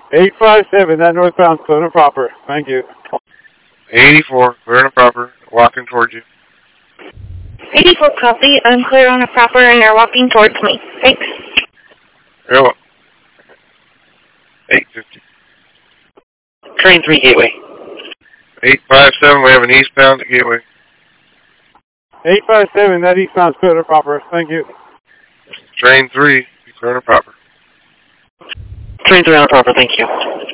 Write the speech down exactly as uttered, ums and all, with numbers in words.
eight five seven, that northbound, clear and proper. Thank you. eighty-four, clear and proper, walking towards you. eighty-four copy, I'm clear on a proper and they're walking towards me. Thanks. You're welcome. eight fifty. Train three, Gateway. eight five seven, we have an eastbound at Gateway. eight five seven, that eastbound, clear and proper. Thank you. Train three, clear and proper. Train three on a proper, thank you.